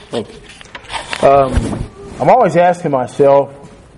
Okay. I'm always asking myself,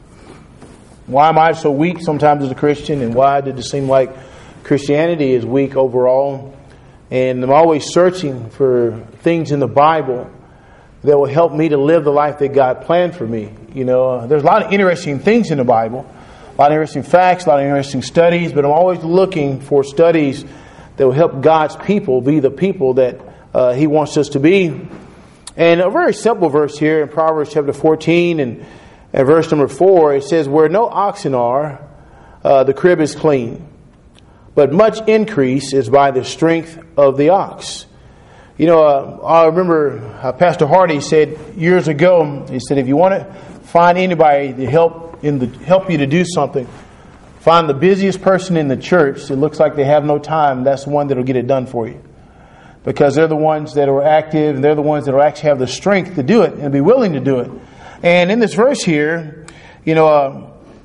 why am I so weak sometimes as a Christian, and why did it seem like Christianity is weak overall? And I'm always searching for things in the Bible that will help me to live the life that God planned for me. You know, there's a lot of interesting things in the Bible, a lot of interesting facts, a lot of interesting studies, but I'm always looking for studies that will help God's people be the people that He wants us to be. And a very simple verse here in Proverbs chapter 14 and verse number 4, it says, "Where no oxen are, the crib is clean, but much increase is by the strength of the ox." You know, I remember Pastor Hardy said years ago, he said, if you want to find anybody to help you to do something, find the busiest person in the church. It looks like they have no time. That's the one that will get it done for you. Because they're the ones that are active, and they're the ones that will actually have the strength to do it and be willing to do it. And in this verse here, you know,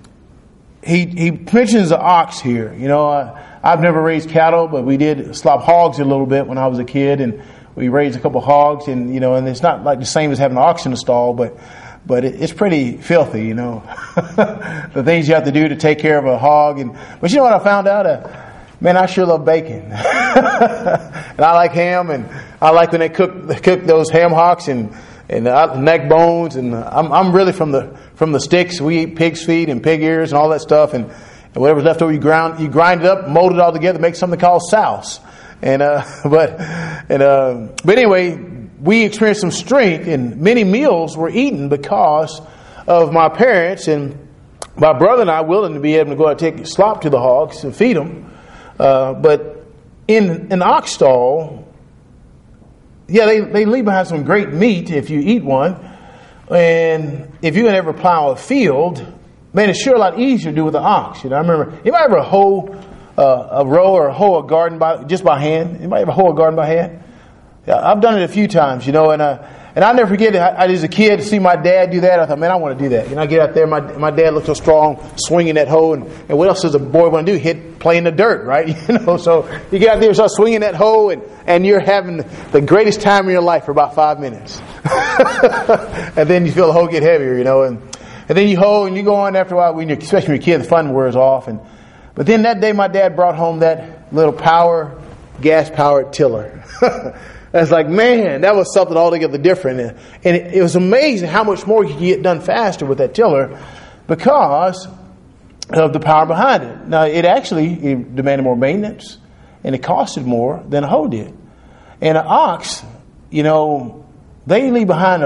he mentions the ox here. You know, I've never raised cattle, but we did slop hogs a little bit when I was a kid, and we raised a couple hogs, and you know, and it's not like the same as having an ox in the stall, but it's pretty filthy, you know, the things you have to do to take care of a hog. But you know what I found out? Man, I sure love bacon, and I like ham, and I like when they cook those ham hocks and neck bones, and I'm really from the sticks. We eat pig's feet and pig ears and all that stuff, and whatever's left over you grind it up, mold it all together, make something called souse. But anyway, we experienced some strength, and many meals were eaten because of my parents and my brother and I willing to be able to go out and take slop to the hogs and feed them. But in an ox stall, yeah, they leave behind some great meat if you eat one. And if you can ever plow a field, man, it's sure a lot easier to do with an ox. You know, I remember, anybody ever hoe a row or hoe a garden by hand? Anybody ever hoe a garden by hand? Yeah, I've done it a few times, you know, and I'll never forget it. I as a kid, see my dad do that. I thought, man, I want to do that. You know, I get out there, my dad looked so strong, swinging that hoe, and what else does a boy want to do? Play in the dirt, right? You know, so you get out there and start swinging that hoe, and you're having the greatest time of your life for about 5 minutes. And then you feel the hoe get heavier, you know, and then you hoe, and you go on after a while, especially when you're a kid, the fun wears off. But then that day, my dad brought home that little gas-powered tiller. It's like, man, that was something altogether different. And it was amazing how much more you could get done faster with that tiller because of the power behind it. Now, it demanded more maintenance, and it costed more than a hoe did. And an ox, you know, they leave behind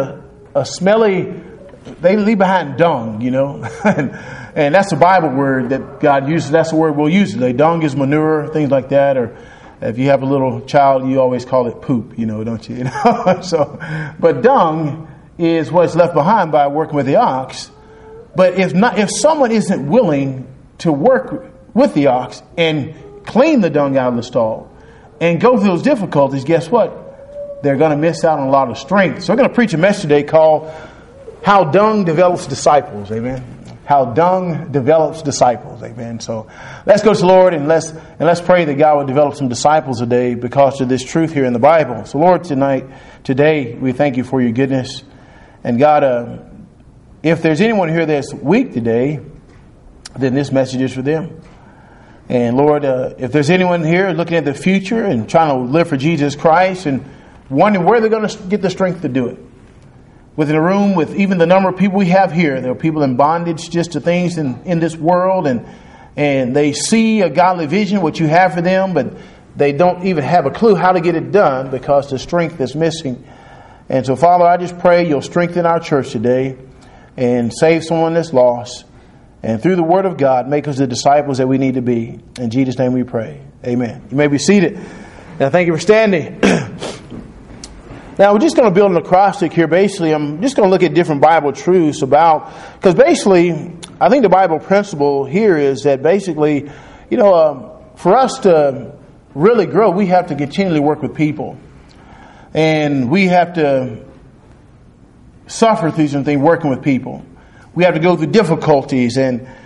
they leave behind dung, you know. And that's a Bible word that God uses. That's the word we'll use today. Dung is manure, things like that. Or if you have a little child, you always call it poop, you know, don't you? You know? But dung is what's left behind by working with the ox. But if someone isn't willing to work with the ox and clean the dung out of the stall and go through those difficulties, guess what? They're going to miss out on a lot of strength. So I'm going to preach a message today called How Dung Develops Disciples. Amen. How dung develops disciples. Amen. So let's go to the Lord and let's pray that God will develop some disciples today because of this truth here in the Bible. So Lord, today we thank you for your goodness. And God, if there's anyone here that's weak today, then this message is for them. And Lord, if there's anyone here looking at the future and trying to live for Jesus Christ and wondering where they're going to get the strength to do it. Within a room with even the number of people we have here, there are people in bondage just to things in this world, and they see a godly vision, what you have for them, but they don't even have a clue how to get it done because the strength is missing. And so, Father, I just pray you'll strengthen our church today and save someone that's lost. And through the Word of God, make us the disciples that we need to be. In Jesus' name we pray. Amen. You may be seated. And I thank you for standing. Now, we're just going to build an acrostic here. Basically, I'm just going to look at different Bible truths because basically, I think the Bible principle here is that basically, you know, for us to really grow, we have to continually work with people. And we have to suffer through some things working with people. We have to go through difficulties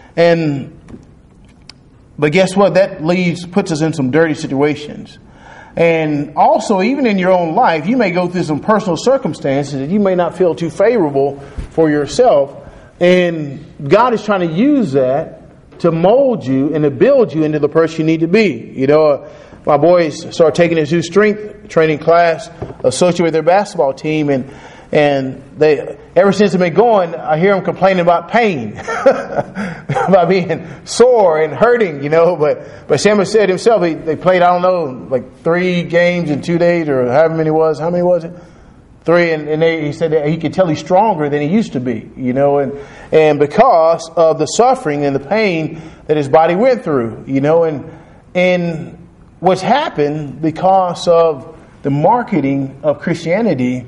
but guess what? That puts us in some dirty situations. And also, even in your own life, you may go through some personal circumstances that you may not feel too favorable for yourself. And God is trying to use that to mold you and to build you into the person you need to be. You know, my boys started taking this new strength training class associated with their basketball team, and they, ever since they've been going, I hear them complaining about pain, about being sore and hurting, you know. But Samuel said himself, they played, I don't know, like 3 games in 2 days, or however many was. How many was it? 3, and he said that he could tell he's stronger than he used to be, you know, and because of the suffering and the pain that his body went through, you know, and what's happened because of the marketing of Christianity,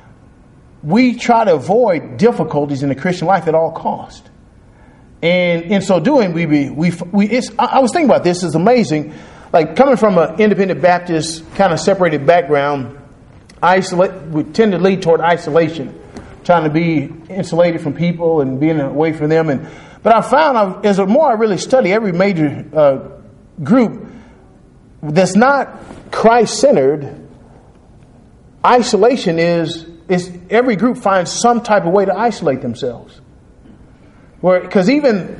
we try to avoid difficulties in the Christian life at all cost. And in so doing, I was thinking about this. It's amazing. Like, coming from an independent Baptist kind of separated background, we tend to lead toward isolation, trying to be insulated from people and being away from them. But I found, as the more I really study every major group that's not Christ-centered, isolation is every group finds some type of way to isolate themselves. Because even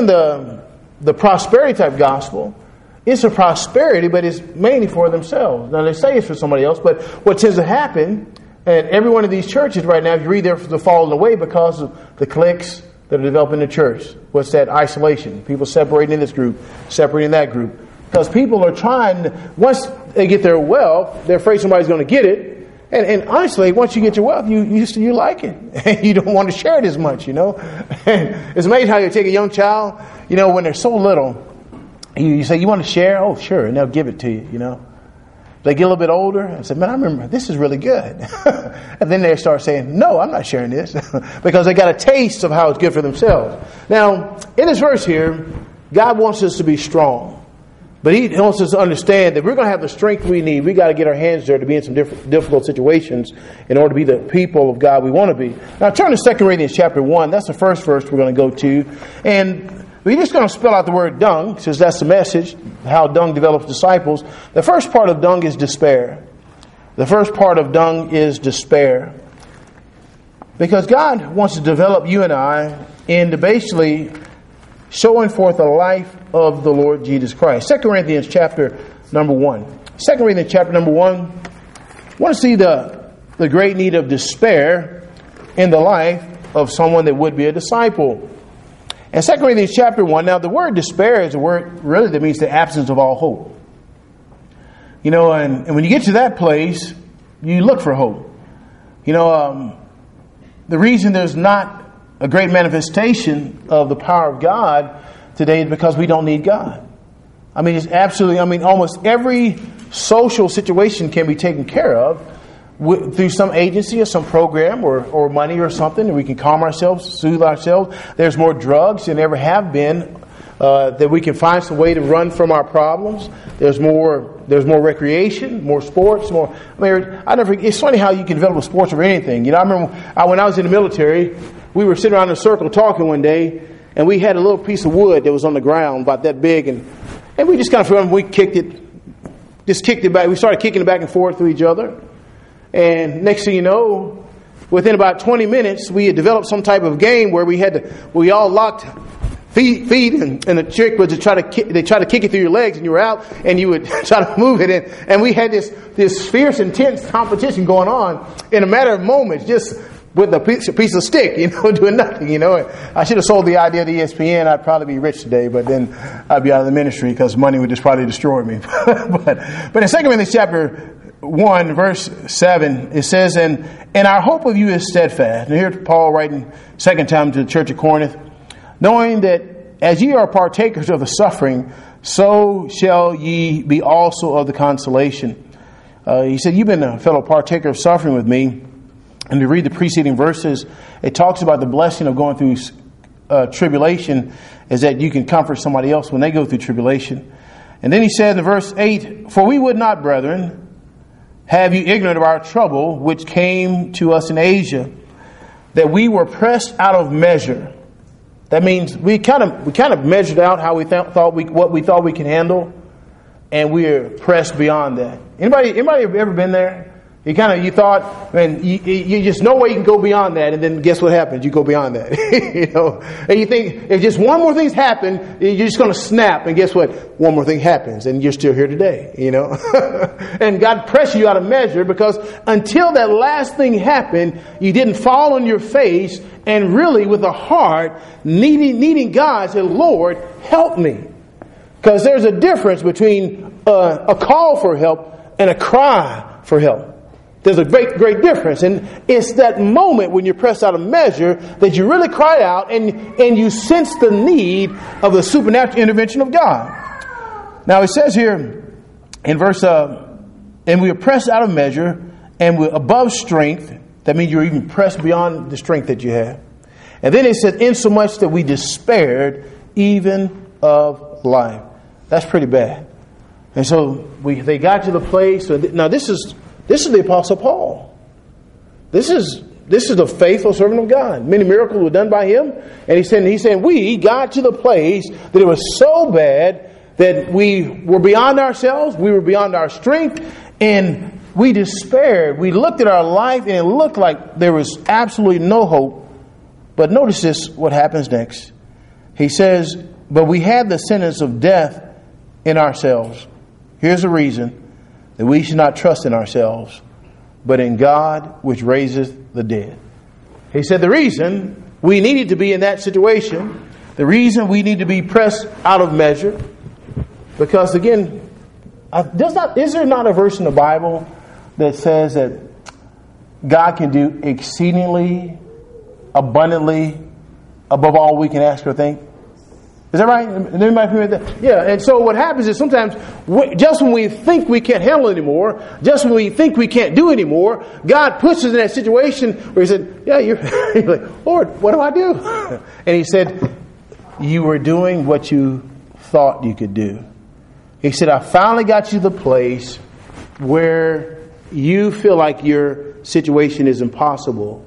the prosperity type gospel, it's a prosperity, but it's mainly for themselves. Now, they say it's for somebody else, but what tends to happen at every one of these churches right now, if you read, they're falling away because of the cliques that are developing the church. What's that? Isolation. People separating in this group, separating in that group. Because people are trying, once they get their wealth, they're afraid somebody's going to get it. And honestly, once you get your wealth, you like it. You don't want to share it as much, you know. And it's amazing how you take a young child, you know, when they're so little, you say, you want to share? Oh, sure. And they'll give it to you, you know. They get a little bit older and say, man, I remember this is really good. And then they start saying, no, I'm not sharing this. Because they got a taste of how it's good for themselves. Now, in this verse here, God wants us to be strong. But He wants us to understand that we're going to have the strength we need. We got to get our hands there to be in some difficult situations in order to be the people of God we want to be. Now turn to 2 Corinthians chapter 1. That's the first verse we're going to go to. And we're just going to spell out the word dung, since that's the message, how dung develops disciples. The first part of dung is despair. The first part of dung is despair. Because God wants to develop you and I into basically showing forth the life of the Lord Jesus Christ. 2 Corinthians chapter number 1. 2 Corinthians chapter number 1. I want to see the great need of despair in the life of someone that would be a disciple. And 2 Corinthians chapter 1, now the word despair is a word really that means the absence of all hope. You know, and when you get to that place, you look for hope. You know, the reason there's not a great manifestation of the power of God today is because we don't need God. I mean, it's absolutely, almost every social situation can be taken care of through some agency or some program or money or something. We can calm ourselves, soothe ourselves. There's more drugs than ever have been that we can find some way to run from our problems. There's more recreation, more sports, more. It's funny how you can develop sports or anything. You know, I remember when I was in the military, we were sitting around in a circle talking one day, and we had a little piece of wood that was on the ground about that big, and we just kind of kicked it back. We started kicking it back and forth to each other, and next thing you know, within about 20 minutes, we had developed some type of game where we all locked feet, and the trick was to try to kick it through your legs, and you were out, and you would try to move it, and we had this fierce, intense competition going on in a matter of moments, just with a piece of stick, you know, doing nothing, you know. I should have sold the idea to ESPN. I'd probably be rich today, but then I'd be out of the ministry because money would just probably destroy me. but in 2 Corinthians chapter 1, verse 7, it says, and our hope of you is steadfast. And here's Paul writing second time to the church of Corinth, knowing that as ye are partakers of the suffering, so shall ye be also of the consolation. He said, you've been a fellow partaker of suffering with me. And to read the preceding verses, it talks about the blessing of going through tribulation is that you can comfort somebody else when they go through tribulation. And then he said in verse 8, for we would not, brethren, have you ignorant of our trouble, which came to us in Asia, that we were pressed out of measure. That means we kind of measured out how we what we thought we could handle. and we're pressed beyond that. Anybody ever been there? You thought, man, you just no way you can go beyond that, and then guess what happens? You go beyond that, And you think if just one more thing's happened, you're just going to snap, and guess what? One more thing happens, and you're still here today, And God pressed you out of measure because until that last thing happened, you didn't fall on your face and really with a heart needing God, say, Lord, help me. Because there's a difference between a call for help and a cry for help. There's a great difference. And it's that moment when you're pressed out of measure that you really cry out and you sense the need of the supernatural intervention of God. Now it says here in verse, and we are pressed out of measure and we're above strength. That means you're even pressed beyond the strength that you have. And then it says, insomuch that we despaired even of life. That's pretty bad. And so they got to the place. Now this is the Apostle Paul. This is the faithful servant of God. Many miracles were done by him. And he's saying we got to the place that it was so bad that we were beyond ourselves. We were beyond our strength. And we despaired. We looked at our life and it looked like there was absolutely no hope. But notice this, what happens next. He says, but we had the sentence of death in ourselves. Here's the reason. That we should not trust in ourselves, but in God which raiseth the dead. He said the reason we needed to be in that situation, the reason we need to be pressed out of measure, because again, is there not a verse in the Bible that says that God can do exceedingly, abundantly, above all we can ask or think? Is that right? Anybody familiar with that? Yeah. And so what happens is sometimes just when we think we can't handle anymore, just when we think we can't do anymore, God puts us in that situation where He said, yeah, you're like, Lord, what do I do? And He said, you were doing what you thought you could do. He said, I finally got you to the place where you feel like your situation is impossible.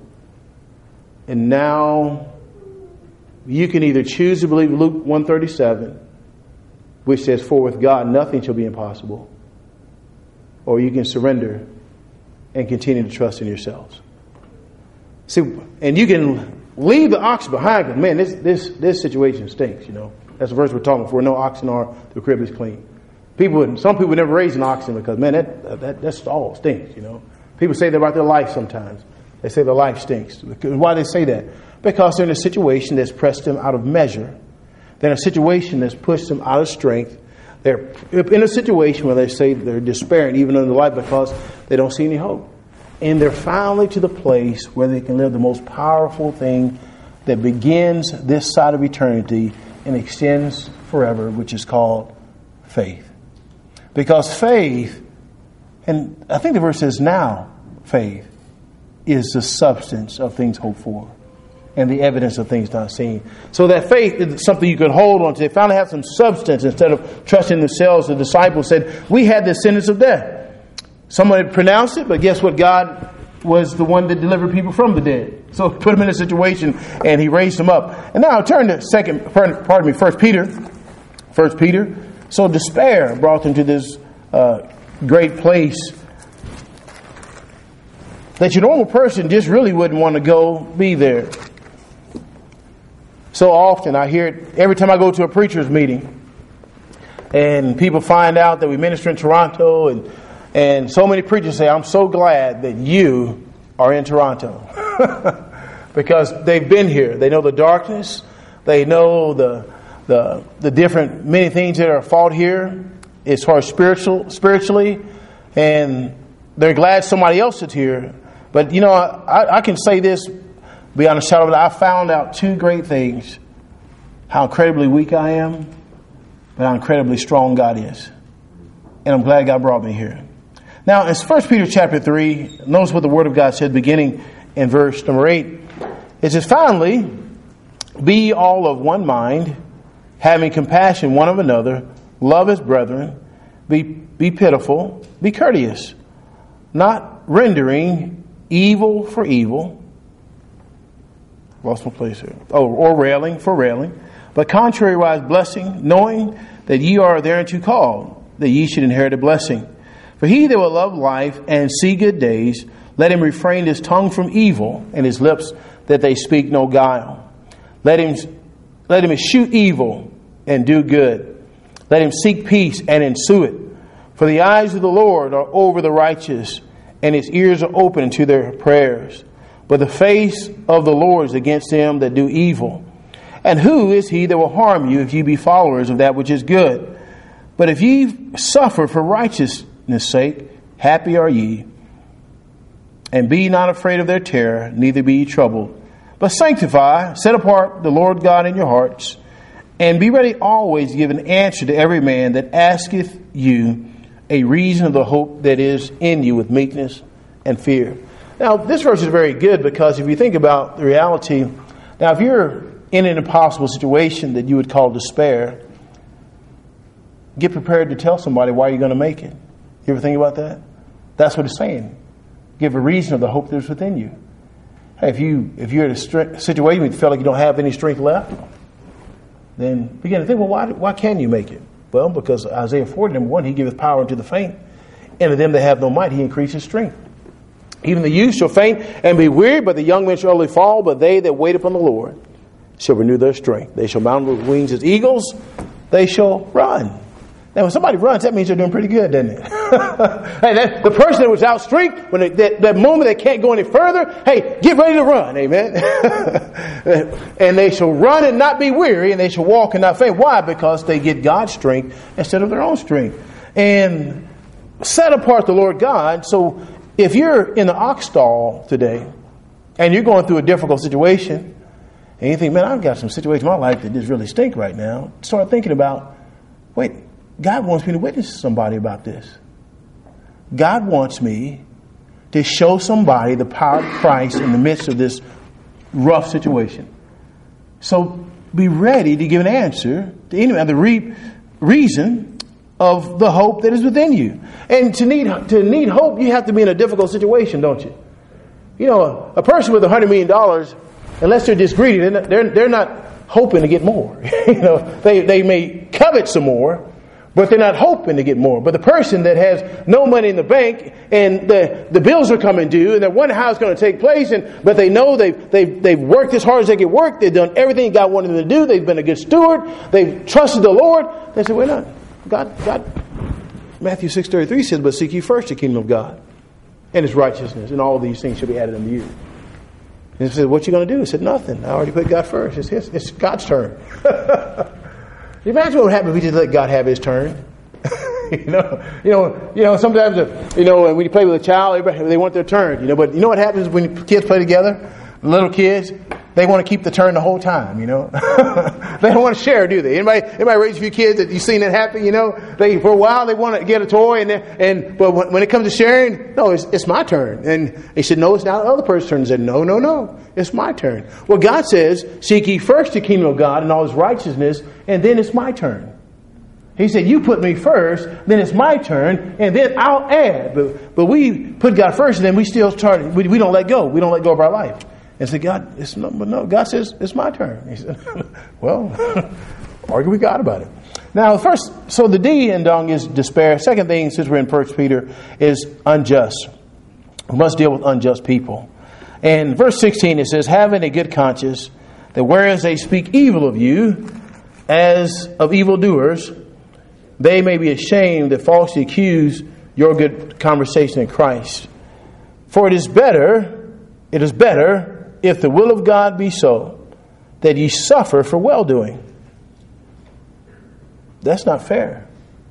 And now you can either choose to believe Luke 1:37, which says, for with God nothing shall be impossible. Or you can surrender and continue to trust in yourselves. See, and you can leave the ox behind because, man, this situation stinks, That's the verse we're talking about. For no oxen are, the crib is clean. Some people never raise an oxen because, man, that stall stinks, People say that about their life sometimes. They say their life stinks. Why do they say that? Because they're in a situation that's pressed them out of measure. They're in a situation that's pushed them out of strength. They're in a situation where they say they're despairing even in their life because they don't see any hope. And they're finally to the place where they can live the most powerful thing that begins this side of eternity and extends forever, which is called faith. Because faith, and I think the verse says now, faith is the substance of things hoped for and the evidence of things not seen. So that faith is something you can hold on to. They finally have some substance instead of trusting themselves. The disciples said, we had the sentence of death. Someone had pronounced it, but guess what? God was the one that delivered people from the dead. So put them in a situation and He raised them up. And now turn to 1 Peter. 1 Peter. So despair brought them to this great place that your normal person just really wouldn't want to go be there. So often I hear it every time I go to a preacher's meeting and people find out that we minister in Toronto and so many preachers say, I'm so glad that you are in Toronto because they've been here. They know the darkness. They know the different, many things that are fought here as far as spiritually, and they're glad somebody else is here. But, I can say this beyond a shadow of a doubt. I found out two great things. How incredibly weak I am, but how incredibly strong God is. And I'm glad God brought me here. Now, in 1 Peter chapter 3, notice what the Word of God said beginning in verse number 8. It says, finally, be ye all of one mind, having compassion one of another, love as brethren, be pitiful, be courteous, not rendering evil for evil. Lost my place here. Or railing for railing. But contrariwise blessing, knowing that ye are thereunto called, that ye should inherit a blessing. For he that will love life and see good days, let him refrain his tongue from evil, and his lips that they speak no guile. Let him eschew evil and do good. Let him seek peace and ensue it. For the eyes of the Lord are over the righteous, and his ears are open to their prayers. But the face of the Lord is against them that do evil. And who is he that will harm you if ye be followers of that which is good? But if ye suffer for righteousness' sake, happy are ye. And be not afraid of their terror, neither be ye troubled. But sanctify, set apart the Lord God in your hearts, and be ready always to give an answer to every man that asketh you a reason of the hope that is in you with meekness and fear. Now, this verse is very good because if you think about the reality, now if you're in an impossible situation that you would call despair, get prepared to tell somebody why you're going to make it. You ever think about that? That's what it's saying. Give a reason of the hope that's within you. Hey, if you're in a situation where you feel like you don't have any strength left, then begin to think, well, why can you make it? Well, because Isaiah 40, number 1, he giveth power unto the faint, and to them that have no might, he increases strength. Even the youth shall faint and be weary, but the young men shall only fall. But they that wait upon the Lord shall renew their strength. They shall mount with wings as eagles. They shall run. Now, when somebody runs, that means they're doing pretty good, doesn't it? Hey, the person that was out strength, when that moment they can't go any further, hey, get ready to run, amen. And they shall run and not be weary, and they shall walk and not faint. Why? Because they get God's strength instead of their own strength. And set apart the Lord God. So if you're in the ox stall today, and you're going through a difficult situation, and you think, man, I've got some situations in my life that just really stink right now, start thinking about, wait, God wants me to witness to somebody about this. God wants me to show somebody the power of Christ in the midst of this rough situation. So be ready to give an answer to anyone, the reason of the hope that is within you. And to need hope, you have to be in a difficult situation, don't you? You know, a person with $100 million, unless they're just greedy, they're not hoping to get more. You know, they may covet some more, but they're not hoping to get more. But the person that has no money in the bank and the bills are coming due and they're wondering how it's going to take place, but they know they've worked as hard as they can work. They've done everything God wanted them to do. They've been a good steward. They've trusted the Lord. They say, wait not. God, Matthew 6:33 says, but seek ye first the kingdom of God and his righteousness, and all these things shall be added unto you. And he said, what you going to do? He said, nothing. I already put God first. It's God's turn. Imagine what would happen if we just let God have his turn. You know. Sometimes, when you play with a child, everybody, they want their turn. But you know what happens when kids play together? Little kids, they want to keep the turn the whole time. They don't want to share, do they? Anybody raise a few kids that you've seen that happen? They for a while they want to get a toy, but when it comes to sharing, no, it's my turn. And they said, no, it's not the other person's turn. They said, no, it's my turn. Well, God says, seek ye first the kingdom of God and all his righteousness, and then it's my turn. He said, you put me first, then it's my turn, and then I'll add. But we put God first, and then we still we don't let go. We don't let go of our life. And said, God, God says, it's my turn. He said, well, argue with God about it. Now, first, so the D in dung is despair. Second thing, since we're in 1 Peter, is unjust. We must deal with unjust people. And verse 16, it says, having a good conscience, that whereas they speak evil of you, as of evildoers, they may be ashamed that falsely accuse your good conversation in Christ. For it is better, if the will of God be so, that ye suffer for well-doing. That's not fair.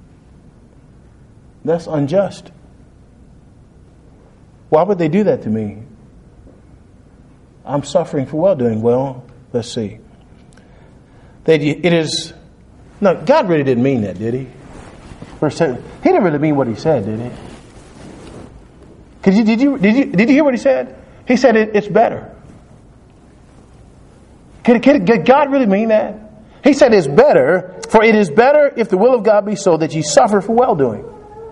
That's unjust. Why would they do that to me? I'm suffering for well-doing. Well, let's see. No, God really didn't mean that, did he? Verse 7. He didn't really mean what he said, did he? Did you hear what he said? He said it's better. Could God really mean that? He said it's better, for it is better if the will of God be so that ye suffer for well-doing.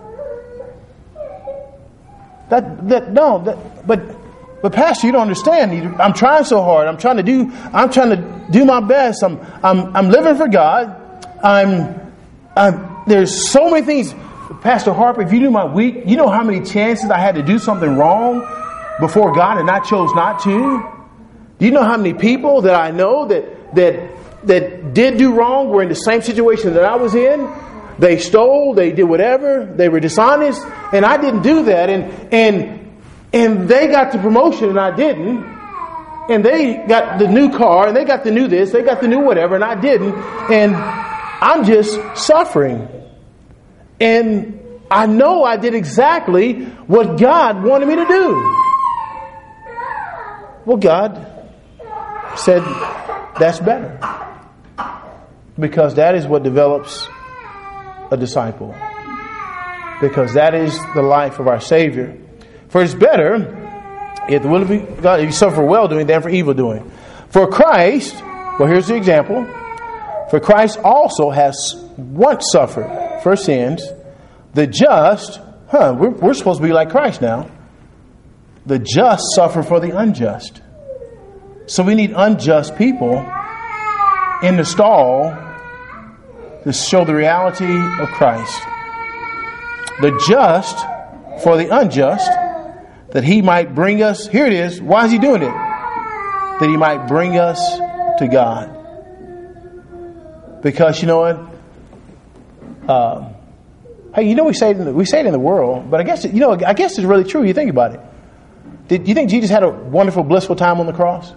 But Pastor, you don't understand. I'm trying so hard. I'm trying to do my best. I'm living for God. There's so many things Pastor Harper, if you knew my week, you know how many chances I had to do something wrong before God and I chose not to? Do you know how many people that I know that did do wrong were in the same situation that I was in? They stole, they did whatever, they were dishonest, and I didn't do that. And they got the promotion and I didn't. And they got the new car and they got the new this, they got the new whatever, and I didn't. And I'm just suffering. And I know I did exactly what God wanted me to do. Well, God said, that's better. Because that is what develops a disciple. Because that is the life of our Savior. For it's better, if the will of God, if you suffer for well doing than for evil doing. For Christ, well, here's the example. For Christ also has once suffered for sins, the just, we're supposed to be like Christ now. The just suffer for the unjust. So we need unjust people in the stall to show the reality of Christ. The just for the unjust, that he might bring us, here it is, why is he doing it? That he might bring us to God. Because you know what? Hey, you know we say it in the world, but I guess it's really true. You think about it. Did you think Jesus had a wonderful, blissful time on the cross?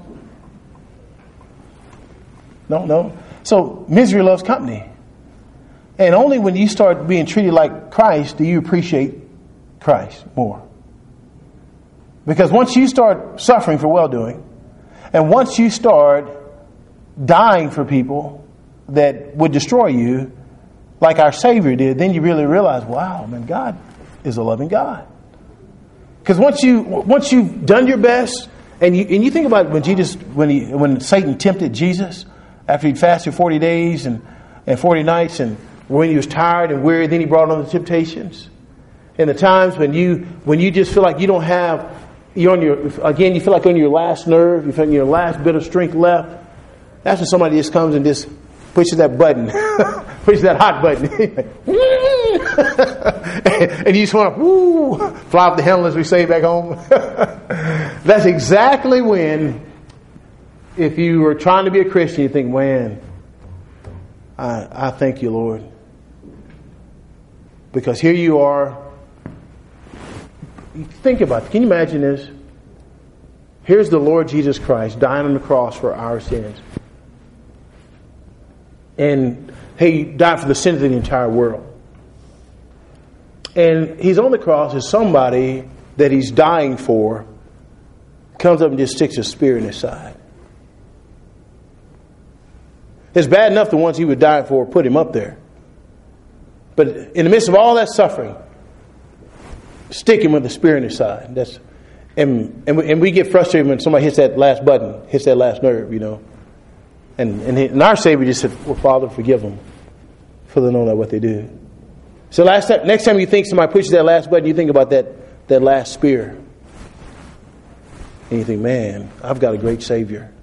No. So misery loves company, and only when you start being treated like Christ do you appreciate Christ more. Because once you start suffering for well-doing, and once you start dying for people that would destroy you, like our Savior did, then you really realize, wow, man, God is a loving God. Because once you've done your best, and you think about when Satan tempted Jesus after he'd fasted 40 days and 40 nights, and when he was tired and weary, then he brought on the temptations. And the times when you just feel like you don't have, you feel like on your last nerve, you feel like your last bit of strength left. That's when somebody just comes and just pushes that button, pushes that hot button, and you just want to fly off the handle, as we say back home. That's exactly when, if you were trying to be a Christian, you think, man, I thank you, Lord. Because here you are. Think about it. Can you imagine this? Here's the Lord Jesus Christ dying on the cross for our sins. And he died for the sins of the entire world. And he's on the cross as somebody that he's dying for comes up and just sticks a spear in his side. It's bad enough the ones he was dying for put him up there. But in the midst of all that suffering, stick him with a spear in his side. And we get frustrated when somebody hits that last button, hits that last nerve, you know. And our Savior just said, well, Father, forgive them, for they know not what they do. So next time you think somebody pushes that last button, you think about that last spear. And you think, man, I've got a great Savior.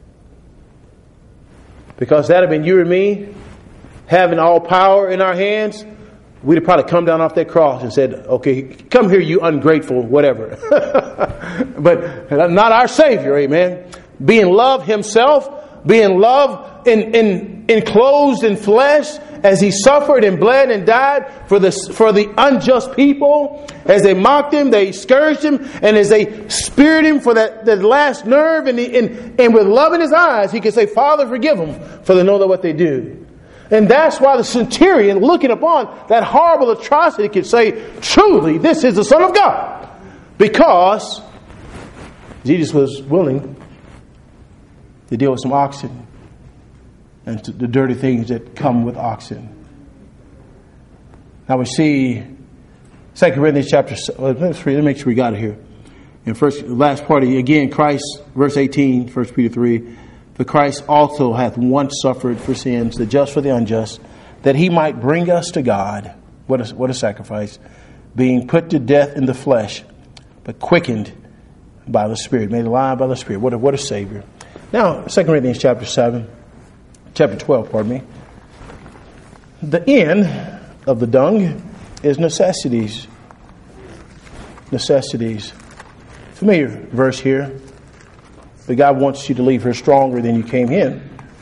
Because that had been you and me, having all power in our hands, we'd have probably come down off that cross and said, okay, come here, you ungrateful, whatever. But not our Savior, amen. Being love himself, being love enclosed in flesh, as he suffered and bled and died for the unjust people, as they mocked him, they scourged him, and as they speared him for that last nerve, and with love in his eyes, he could say, Father, forgive them, for they know not what they do. And that's why the centurion, looking upon that horrible atrocity, could say, truly, this is the Son of God. Because Jesus was willing to deal with some oxen and the dirty things that come with oxen. Now we see 2 Corinthians chapter 3. Let me make sure we got it here. In last part, again, Christ, verse 18, 1 Peter 3. For Christ also hath once suffered for sins, the just for the unjust, that he might bring us to God. What a sacrifice. Being put to death in the flesh, but quickened by the Spirit, made alive by the Spirit. What a Savior. Now, 2 Corinthians chapter 12, pardon me. The end of the dung is necessities. Necessities. Familiar verse here. But God wants you to leave here stronger than you came in.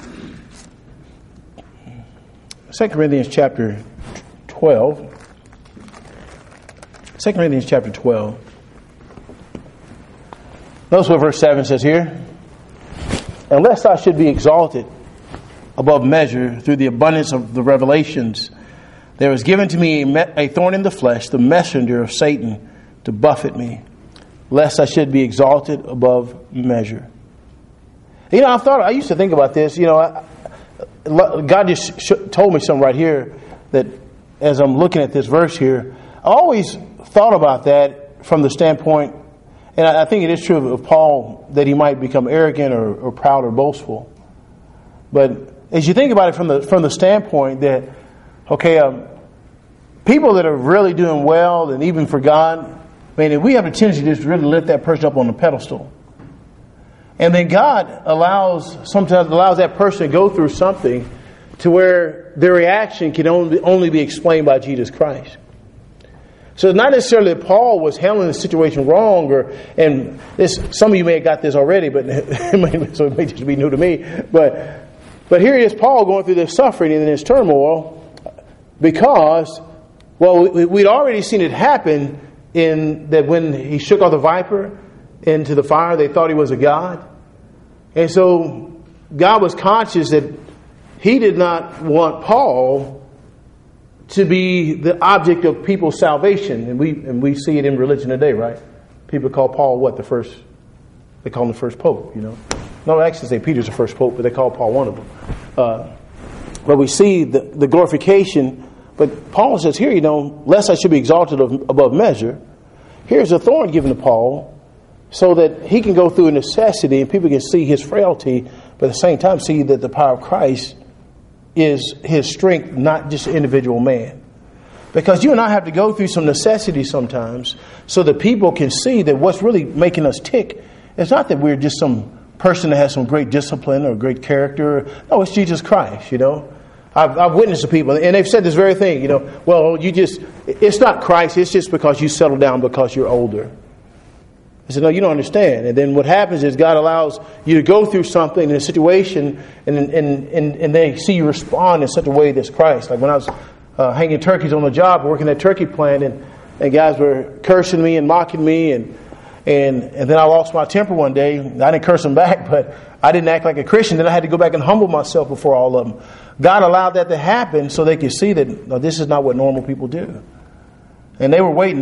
2 Corinthians chapter 12. 2 Corinthians chapter 12. Notice what verse 7 says here. Unless I should be exalted above measure through the abundance of the revelations, there was given to me a thorn in the flesh, the messenger of Satan, to buffet me, lest I should be exalted above measure. You know, I used to think about this. You know, God just told me something right here that as I'm looking at this verse here, I always thought about that from the standpoint, and I think it is true of Paul, that he might become arrogant or proud or boastful. But as you think about it from the standpoint that, okay, people that are really doing well and even for God, we have a tendency to just really lift that person up on the pedestal. And then God sometimes allows that person to go through something to where their reaction can only be explained by Jesus Christ. So it's not necessarily that Paul was handling the situation wrong, and some of you may have got this already, but so it may just be new to me. But here is Paul going through this suffering and this turmoil because, well, we'd already seen it happen in that when he shook off the viper into the fire, they thought he was a god. And so God was conscious that he did not want Paul to be the object of people's salvation. And we see it in religion today, right? People call Paul what? They call him the first pope, you know. No, actually say Peter's the first pope, but they call Paul one of them. But we see the glorification. But Paul says here, you know, lest I should be exalted above measure. Here's a thorn given to Paul so that he can go through a necessity and people can see his frailty, but at the same time see that the power of Christ is his strength, not just an individual man. Because you and I have to go through some necessity sometimes so that people can see that what's really making us tick is not that we're just some person that has some great discipline or great character. No, it's Jesus Christ, you know. I've witnessed to people, and they've said this very thing, you know, well, it's not Christ, it's just because you settle down because you're older. I said, no, you don't understand. And then what happens is God allows you to go through something in a situation, and they see you respond in such a way that's Christ. Like when I was hanging turkeys on the job, working at turkey plant, and guys were cursing me and mocking me, and then I lost my temper one day. I didn't curse them back, but I didn't act like a Christian. Then I had to go back and humble myself before all of them. God allowed that to happen so they could see that no, this is not what normal people do. And they were waiting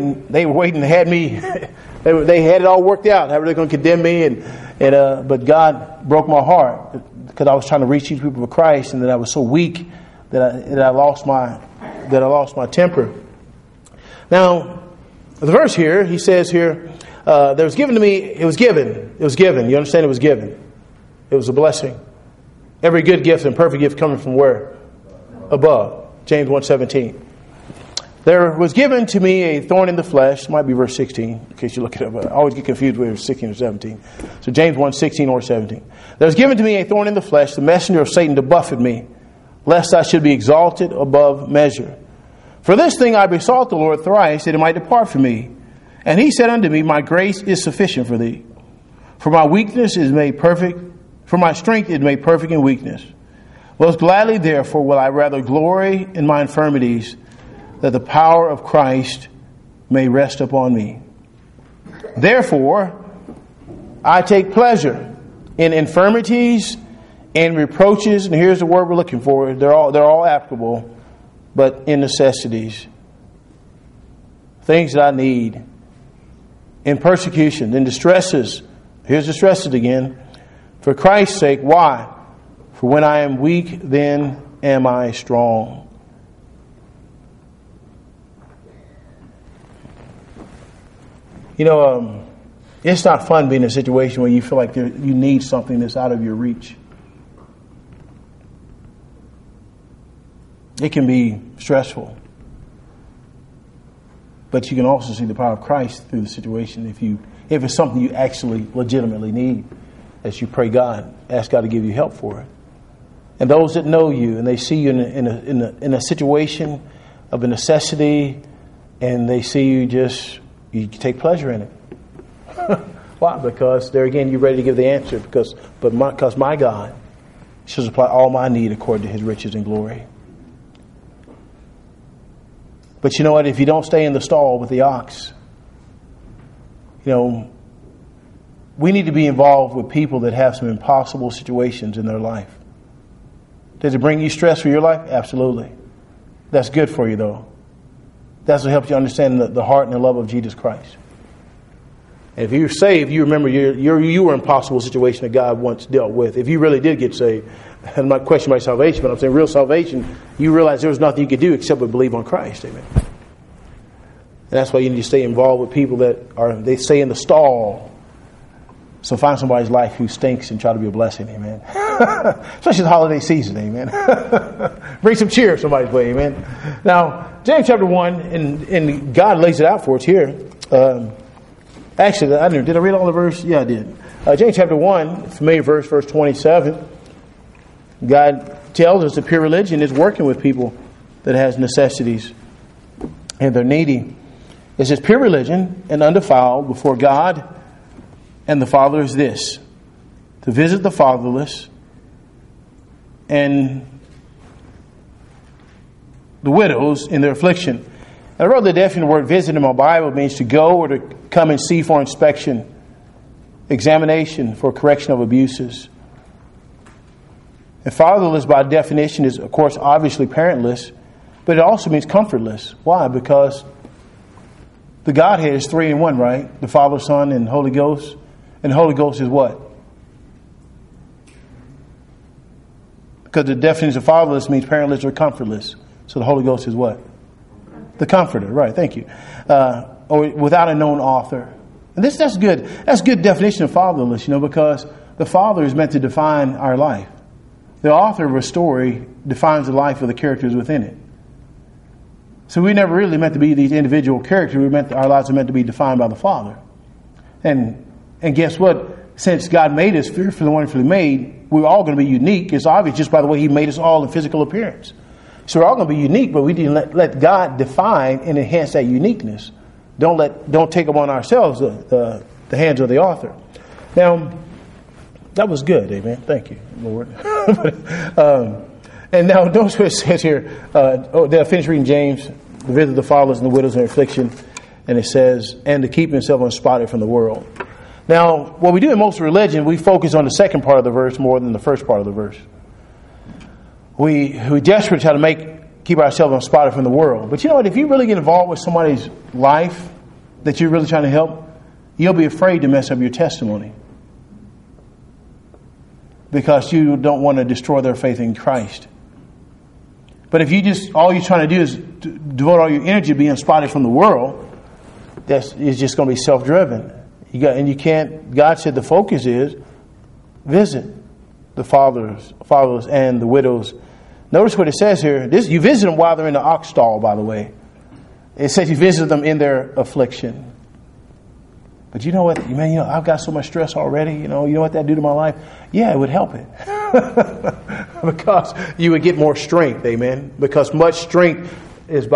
and had me. They had it all worked out. How were they going to condemn me? But God broke my heart because I was trying to reach these people for Christ, and that I was so weak that I lost my temper. Now, the verse here, he says here, there was given to me. It was given. You understand? It was given. It was a blessing. Every good gift and perfect gift coming from where? Above. James 1:17. There was given to me a thorn in the flesh. Might be verse 16, in case you look it up. I always get confused with 16 or 17. So James 1:16 or 17. There was given to me a thorn in the flesh, the messenger of Satan to buffet me, lest I should be exalted above measure. For this thing I besought the Lord thrice, that it might depart from me. And he said unto me, my grace is sufficient for thee. For my weakness is made perfect. For my strength is made perfect in weakness. Most gladly, therefore, will I rather glory in my infirmities, that the power of Christ may rest upon me. Therefore, I take pleasure in infirmities and reproaches, and here's the word we're looking for. They're all applicable, but in necessities, things that I need, in persecution, in distresses. Here's distresses again. For Christ's sake, why? For when I am weak, then am I strong. You know, it's not fun being in a situation where you feel like you need something that's out of your reach. It can be stressful. But you can also see the power of Christ through the situation if it's something you actually legitimately need. As you pray God, ask God to give you help for it. And those that know you and they see you in a situation of a necessity, and they see you take pleasure in it. Why? Because there again, you're ready to give the answer. Because my God shall supply all my need according to His riches and glory. But you know what? If you don't stay in the stall with the ox, we need to be involved with people that have some impossible situations in their life. Does it bring you stress for your life? Absolutely. That's good for you, though. That's what helps you understand the heart and the love of Jesus Christ. And if you're saved, you remember you were in an impossible situation that God once dealt with. If you really did get saved, I'm not questioning my salvation, but I'm saying real salvation, you realize there was nothing you could do except but believe on Christ. Amen. And that's why you need to stay involved with people they stay in the stall. So find somebody's life who stinks and try to be a blessing. Amen. Especially the holiday season. Amen. Bring some cheer of somebody's way. Amen. Now, James chapter 1, and God lays it out for us here. Actually, did I read all the verse? Yeah, I did. James chapter 1, familiar verse 27. God tells us that pure religion is working with people that has necessities and they're needy. It says, pure religion and undefiled before God and the Father is this, to visit the fatherless and the widows in their affliction. And I wrote the definition of the word visit in my Bible. It means to go or to come and see for inspection, examination for correction of abuses. And fatherless by definition is, of course, obviously parentless, but it also means comfortless. Why? Because the Godhead is 3 in 1, right? The Father, Son, and Holy Ghost. And the Holy Ghost is what? Because the definition of fatherless means parentless or comfortless. So the Holy Ghost is what? The Comforter, right? Thank you. Or without a known author. And that's good. That's a good definition of fatherless, because the Father is meant to define our life. The author of a story defines the life of the characters within it. So we never really meant to be these individual characters. Our lives are meant to be defined by the Father. And guess what? Since God made us fearfully and wonderfully made, we're all going to be unique. It's obvious just by the way He made us all in physical appearance. So we're all going to be unique, but we didn't let God define and enhance that uniqueness. Don't take upon ourselves the hands of the author. Now, that was good, amen. Thank you, Lord. And now notice what it says here. Did I finish reading James? The visit of the fatherless and the widows in affliction. And it says, and to keep himself unspotted from the world. Now, what we do in most religion, we focus on the second part of the verse more than the first part of the verse. We desperately try to keep ourselves unspotted from the world. But you know what? If you really get involved with somebody's life that you're really trying to help, you'll be afraid to mess up your testimony. Because you don't want to destroy their faith in Christ. But if all you're trying to do is devote all your energy to being spotted from the world, it's just going to be self-driven. God said the focus is visit the fatherless and the widows. Notice what it says here. You visit them while they're in the ox stall, by the way. It says you visit them in their affliction. But you know what, man, I've got so much stress already. You know what that do to my life? Yeah, it would help it. Because you would get more strength, amen. Because much strength is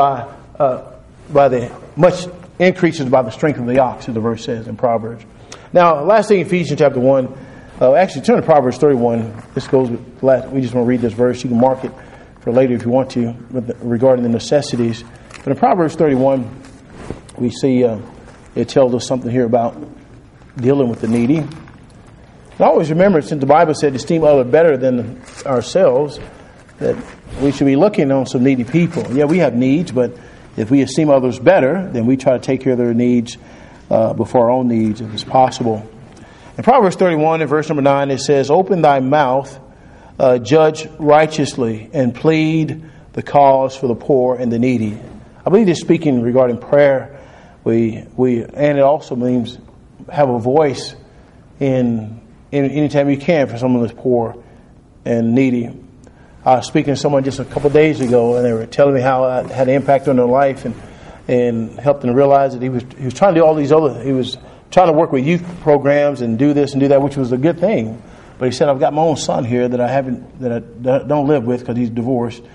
much increases by the strength of the ox, as the verse says in Proverbs. Now, last thing, Ephesians chapter 1. Actually, turn to Proverbs 31. This goes with we just want to read this verse. You can mark it for later if you want to, regarding the necessities. But in Proverbs 31, we see it tells us something here about dealing with the needy. And always remember, since the Bible said esteem others better than ourselves, that we should be looking on some needy people. Yeah, we have needs, but if we esteem others better, then we try to take care of their needs before our own needs, if it's possible. In Proverbs 31, in verse number 9, it says, open thy mouth, judge righteously, and plead the cause for the poor and the needy. I believe this speaking regarding prayer. And it also means have a voice in anytime you can for someone that's poor and needy. I was speaking to someone just a couple of days ago, and they were telling me how I had an impact on their life and helped them realize that he was trying to do all these he was trying to work with youth programs and do this and do that, which was a good thing. But he said, I've got my own son here that I don't live with because he's divorced.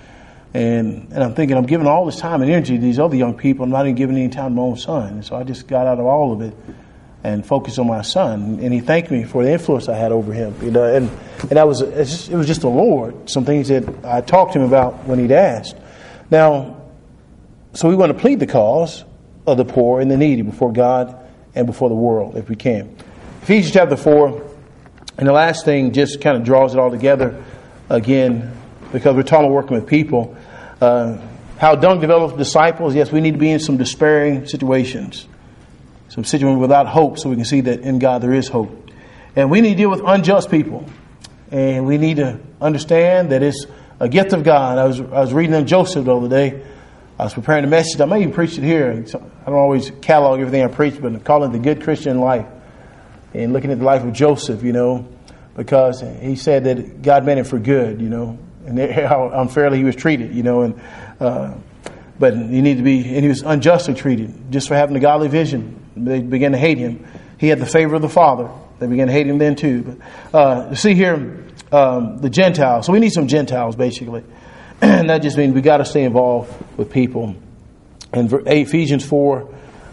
And I'm thinking, I'm giving all this time and energy to these other young people. I'm not even giving any time to my own son. And so I just got out of all of it and focused on my son. And he thanked me for the influence I had over him. And it was just the Lord. Some things that I talked to him about when he'd asked. Now, so we want to plead the cause of the poor and the needy before God and before the world, if we can. Ephesians chapter 4, and the last thing just kind of draws it all together again, because we're talking about working with people. How Dunk develops disciples. Yes, we need to be in some despairing situations. Some situations without hope, so we can see that in God there is hope. And we need to deal with unjust people. And we need to understand that it's a gift of God. I was reading on Joseph the other day. I was preparing a message. I may even preach it here. I don't always catalog everything I preach, but I call it the good Christian life. And looking at the life of Joseph, because he said that God meant it for good, and how unfairly he was treated, but he needed to be, and he was unjustly treated just for having a godly vision. They began to hate him. He had the favor of the Father. They began to hate him then too. But see here, the Gentiles. So we need some Gentiles, basically. And that just means we got to stay involved with people. And Ephesians 4,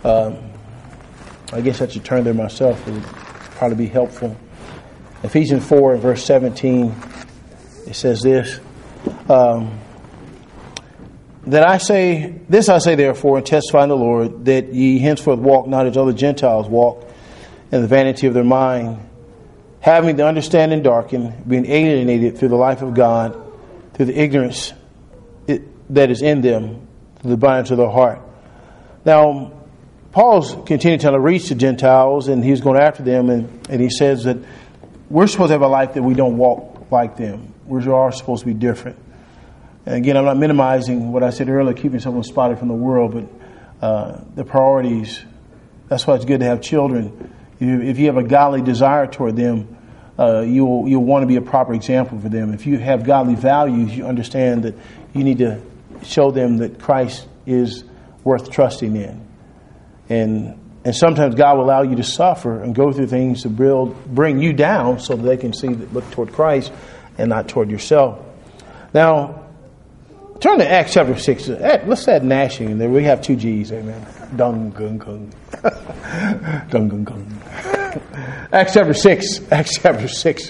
I guess I should turn there myself. It would probably be helpful. Ephesians 4, verse 17, it says this. That I say therefore, and testify in the Lord, that ye henceforth walk not as other Gentiles walk, in the vanity of their mind, having the understanding darkened, being alienated through the life of God, through the ignorance that is in them, through the bondage of their heart. Now, Paul's continuing to reach the Gentiles, and he's going after them, and he says that we're supposed to have a life that we don't walk like them. We are supposed to be different. And again, I'm not minimizing what I said earlier, keeping someone spotted from the world, but the priorities, that's why it's good to have children. If you have a godly desire toward them, you'll want to be a proper example for them. If you have godly values, you understand that you need to show them that Christ is worth trusting in. And sometimes God will allow you to suffer and go through things to bring you down so that they can look toward Christ and not toward yourself. Now, turn to Acts chapter 6. Let's add gnashing in there. We have 2 G's. Amen. Dung, gung, gung. Dung, gung, gung. Acts chapter 6. Acts chapter 6.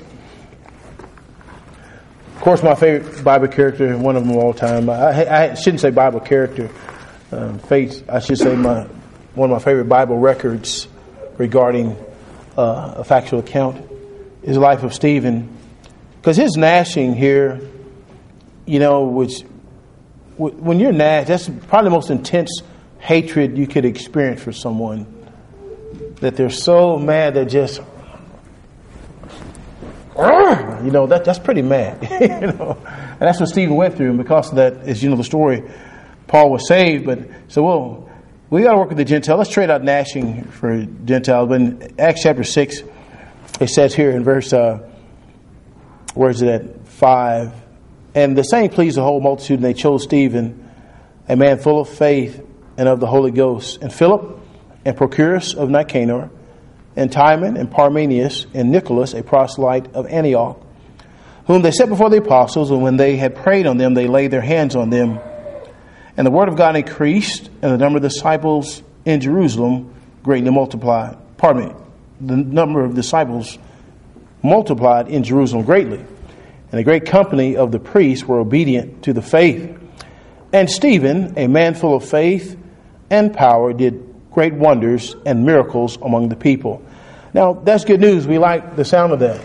Of course, my favorite Bible character, one of them of all time. I shouldn't say Bible character. I should say one of my favorite Bible records regarding a factual account is the life of Stephen. Because his gnashing here, which when you're gnashed, that's probably the most intense hatred you could experience for someone. That they're so mad that just, that's pretty mad. And that's what Stephen went through. And because of that, as the story, Paul was saved. But so, we got to work with the Gentiles. Let's trade out gnashing for Gentiles. But in Acts chapter 6, it says here in verse, where is it at? 5. And the same pleased the whole multitude, and they chose Stephen, a man full of faith and of the Holy Ghost, and Philip, and Prochorus of Nicanor, and Timon, and Parmenius, and Nicholas, a proselyte of Antioch, whom they set before the apostles, and when they had prayed on them, they laid their hands on them. And the word of God increased, and the number of disciples in Jerusalem greatly multiplied. The number of disciples multiplied in Jerusalem greatly. And a great company of the priests were obedient to the faith. And Stephen, a man full of faith and power, did great wonders and miracles among the people. Now, that's good news. We like the sound of that,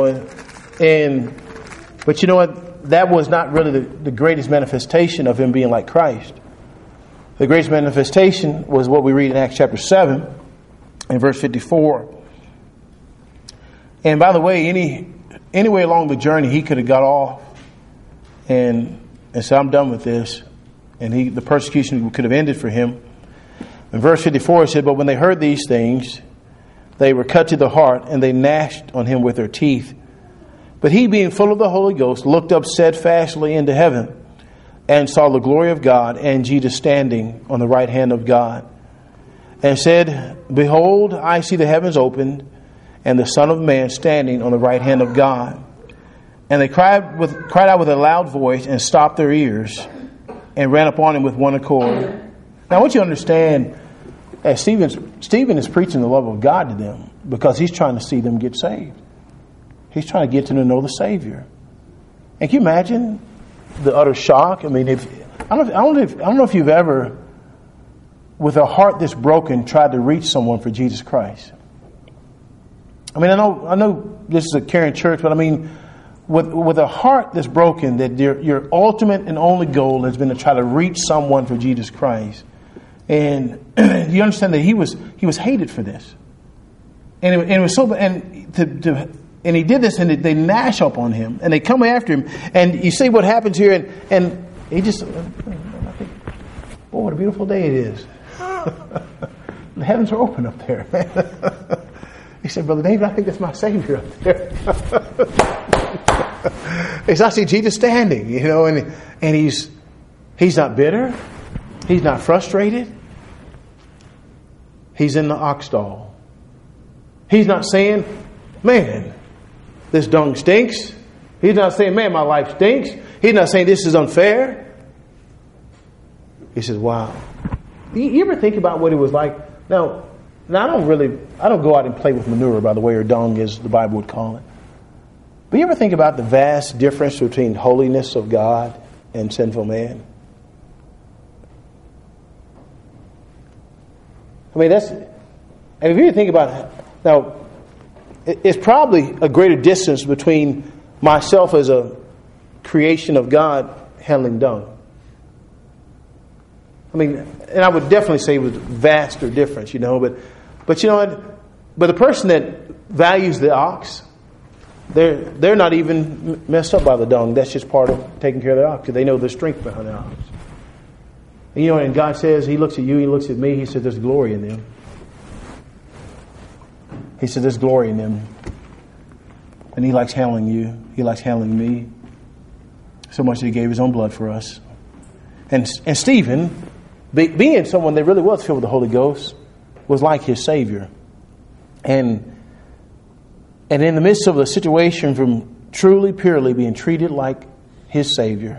but you know what? That was not really the greatest manifestation of him being like Christ. The greatest manifestation was what we read in Acts chapter 7 and verse 54. And by the way, anyway along the journey, he could have got off and said, I'm done with this. And the persecution could have ended for him. In verse 54, it said, but when they heard these things, they were cut to the heart, and they gnashed on him with their teeth. But he, being full of the Holy Ghost, looked up steadfastly into heaven, and saw the glory of God, and Jesus standing on the right hand of God, and said, behold, I see the heavens opened, and the Son of Man standing on the right hand of God. And they cried out with a loud voice, and stopped their ears, and ran upon him with one accord. Now I want you to understand, as Stephen is preaching the love of God to them because he's trying to see them get saved. He's trying to get them to know the Savior. And can you imagine the utter shock? I mean, I don't know if you've ever, with a heart that's broken, tried to reach someone for Jesus Christ. I mean, I know this is a caring church, but I mean, with a heart that's broken, that your ultimate and only goal has been to try to reach someone for Jesus Christ. And you understand that he was hated for this, and it was so. And he did this, and they gnash up on him, and they come after him. And you see what happens here, and he just, I think, boy, what a beautiful day it is. The heavens are open up there. He said, Brother David, I think that's my Savior up there. It's actually Jesus standing, you know, and he's not bitter. He's not frustrated. He's in the ox stall. He's not saying, man, this dung stinks. He's not saying, man, my life stinks. He's not saying this is unfair. He says, wow. You ever think about what it was like? Now I don't go out and play with manure, by the way, or dung as the Bible would call it. But you ever think about the vast difference between holiness of God and sinful man? I mean, and if you think about it, now, it's probably a greater distance between myself as a creation of God handling dung. I mean, and I would definitely say it was vaster difference, you know, but you know what? But the person that values the ox, they're not even messed up by the dung. That's just part of taking care of the ox, because they know the strength behind the ox. And, you know, and God says, He looks at you, He looks at me, He said, there's glory in them. He said, there's glory in them. And He likes handling you. He likes handling me. So much that He gave His own blood for us. And Stephen, being someone that really was filled with the Holy Ghost, was like his Savior. And in the midst of a situation from truly, purely being treated like his Savior,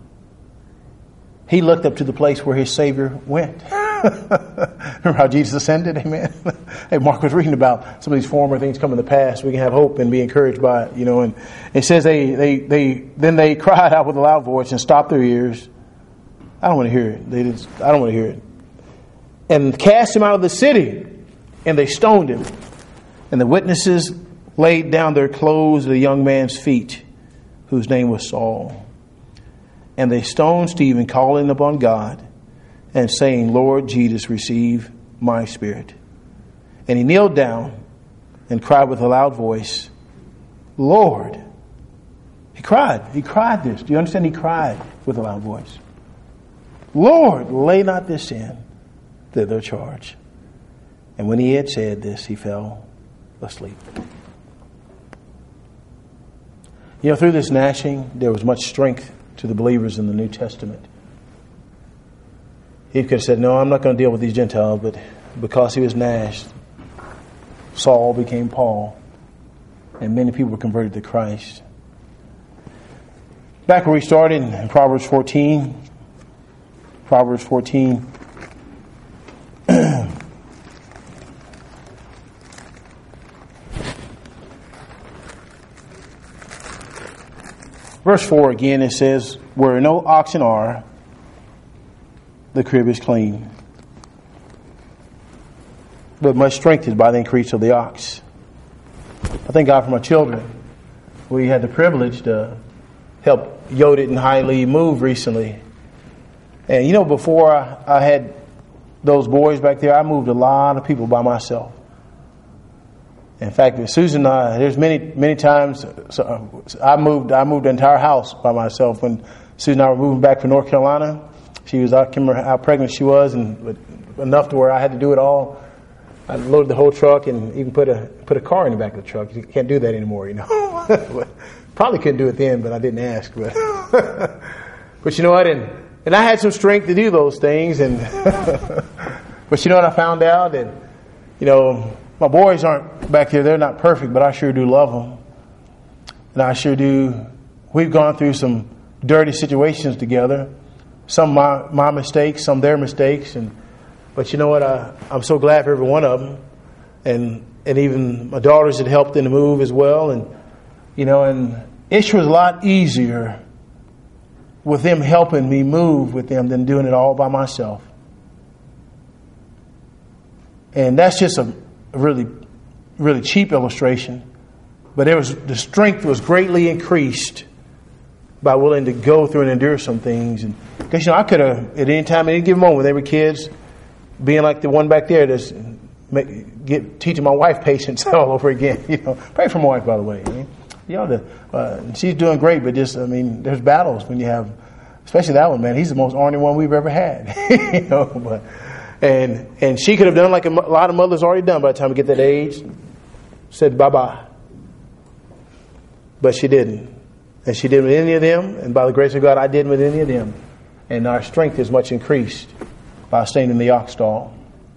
he looked up to the place where his Savior went. Remember how Jesus ascended? Amen. Hey, Mark was reading about some of these former things come in the past. We can have hope and be encouraged by it, you know. And it says they cried out with a loud voice and stopped their ears. I don't want to hear it. I don't want to hear it. And cast him out of the city, and they stoned him. And the witnesses laid down their clothes at the young man's feet, whose name was Saul. And they stoned Stephen, calling upon God and saying, Lord Jesus, receive my spirit. And he kneeled down and cried with a loud voice, Lord. He cried this. Do you understand? He cried with a loud voice. Lord, lay not this sin to their charge. And when he had said this, he fell asleep. You know, through this gnashing, there was much strength to the believers in the New Testament. He could have said, no, I'm not going to deal with these Gentiles, but because he was gnashed, Saul became Paul, and many people were converted to Christ. Back where we started in Proverbs 14. Proverbs 14. Verse 4 again, it says, where no oxen are, the crib is clean, but much strengthened by the increase of the ox. I thank God for my children. We had the privilege to help Yodit and Hailey move recently. And you know, before I had those boys back there, I moved a lot of people by myself. In fact, with Susan and I, there's many times I moved the entire house by myself. When Susan and I were moving back from North Carolina, I can't remember how pregnant she was, and enough to where I had to do it all. I loaded the whole truck and even put a car in the back of the truck. You can't do that anymore, you know. Probably couldn't do it then, but I didn't ask. But but you know what? And I had some strength to do those things. And but you know what I found out? That, you know, my boys aren't back here. They're not perfect, but I sure do love them. And I sure do. We've gone through some dirty situations together. Some my mistakes, some their mistakes, but you know what? I'm so glad for every one of them, and even my daughters had helped in the move as well, and it was a lot easier with them helping me move with them than doing it all by myself. And that's just a really, really cheap illustration, but the strength was greatly increased by willing to go through and endure some things. And because I could have at any time, at any given moment, they were kids, being like the one back there that's teaching my wife patience all over again. Pray for my wife, by the way. She's doing great, but there's battles when you have, especially that one, man. He's the most ornery one we've ever had. And she could have done like a lot of mothers already done by the time we get that age, said bye-bye. But she didn't. And she didn't with any of them, and by the grace of God, I didn't with any of them. And our strength is much increased by staying in the ox stall.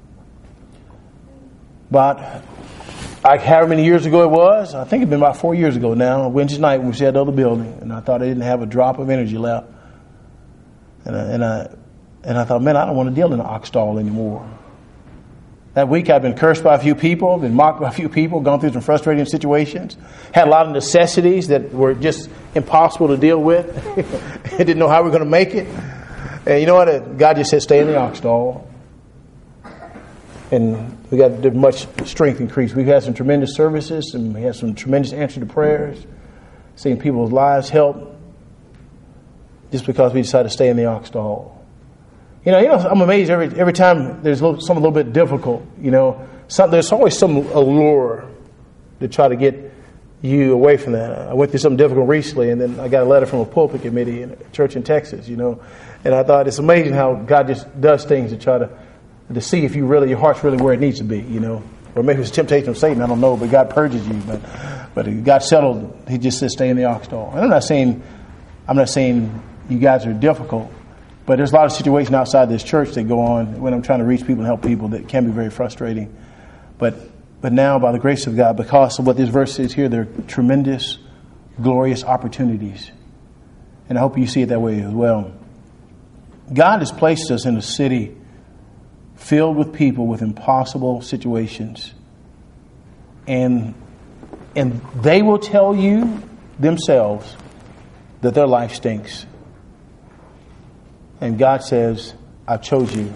But however many years ago it was, I think it'd been about 4 years ago now, Wednesday night when we sat at the other building, and I thought I didn't have a drop of energy left. And I thought, man, I don't want to deal in an ox stall anymore. That week I've been cursed by a few people, been mocked by a few people, gone through some frustrating situations, had a lot of necessities that were just impossible to deal with. I didn't know how we were going to make it. And you know what? God just said, stay in the ox stall. And we got much strength increase. We've had some tremendous services, and we had some tremendous answer to prayers, seeing people's lives helped, just because we decided to stay in the ox stall. I'm amazed every time there's something a little bit difficult. There's always some allure to try to get you away from that. I went through something difficult recently, and then I got a letter from a pulpit committee in a church in Texas. And I thought it's amazing how God just does things to try to see if your heart's really where it needs to be. Or maybe it's a temptation of Satan. I don't know, but God purges you. But it got settled. He just says stay in the ox stall. And I'm not saying you guys are difficult. But there's a lot of situations outside this church that go on when I'm trying to reach people and help people that can be very frustrating. But now, by the grace of God, because of what this verse says here, there are tremendous, glorious opportunities. And I hope you see it that way as well. God has placed us in a city filled with people with impossible situations. And they will tell you themselves that their life stinks. And God says, I chose you.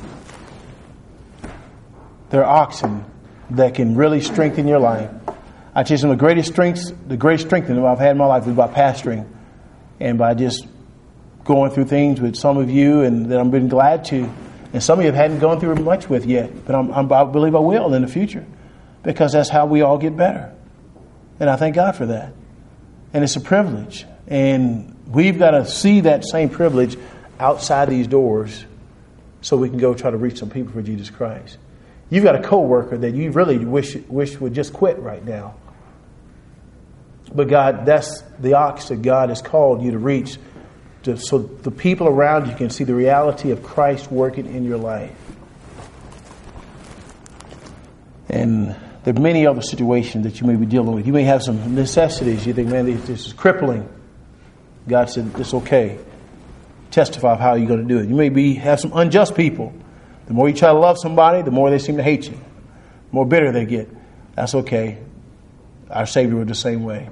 There are oxen that can really strengthen your life. I tell you, some of the greatest strengthening I've had in my life is by pastoring and by just going through things with some of you, and that I've been glad to. And some of you hadn't gone through much with yet, but I believe I will in the future, because that's how we all get better. And I thank God for that. And it's a privilege. And we've got to see that same privilege outside these doors so we can go try to reach some people for Jesus Christ. You've got a coworker that you really wish would just quit right now. But God, that's the ox that God has called you to reach, so the people around you can see the reality of Christ working in your life. And there are many other situations that you may be dealing with. You may have some necessities. You think, man, this is crippling. God said, it's okay. Testify of how you're going to do it. You may have some unjust people. The more you try to love somebody, the more they seem to hate you. The more bitter they get. That's okay. Our Savior was the same way.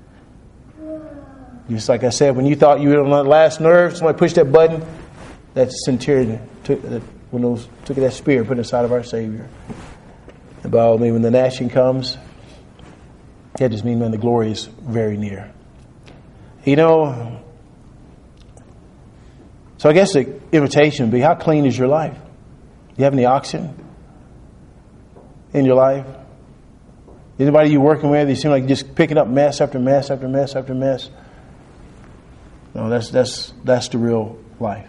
Just like I said, when you thought you were on that last nerve, somebody pushed that button, that centurion took that spear and put it inside of our Savior. And by all means, when the gnashing comes, that just means, man, the glory is very near. So I guess the invitation would be, how clean is your life? Do you have any oxen in your life? Anybody you're working with, you seem like you're just picking up mess after mess after mess after mess? No, that's the real life.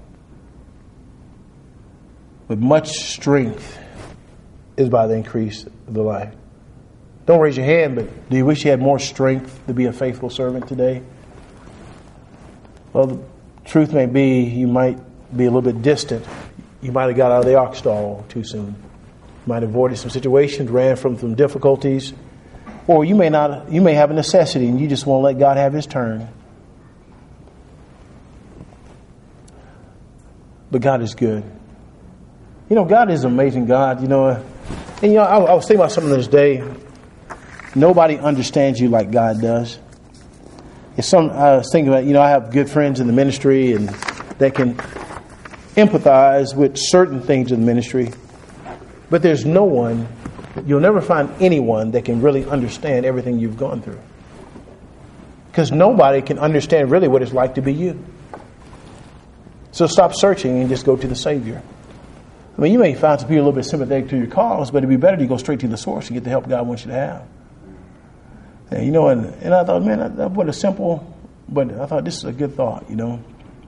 But much strength is by the increase of the life. Don't raise your hand, but do you wish you had more strength to be a faithful servant today? Well, the truth may be you might be a little bit distant. You might have got out of the ox stall too soon. You might have avoided some situations, ran from some difficulties. Or you may have a necessity and you just won't let God have His turn. but God is good. You know, God is an amazing God, you know. And, you know, I was thinking about something this day. Nobody understands you like God does. I was thinking about, you know, I have good friends in the ministry and that can empathize with certain things in the ministry. But there's no one, you'll never find anyone that can really understand everything you've gone through. Because nobody can understand really what it's like to be you. So stop searching and just go to the Savior. I mean, you may find some people a little bit sympathetic to your cause, but it'd be better to go straight to the source and get the help God wants you to have. And, you know, and I thought, man, what a simple, but I thought this is a good thought, you know.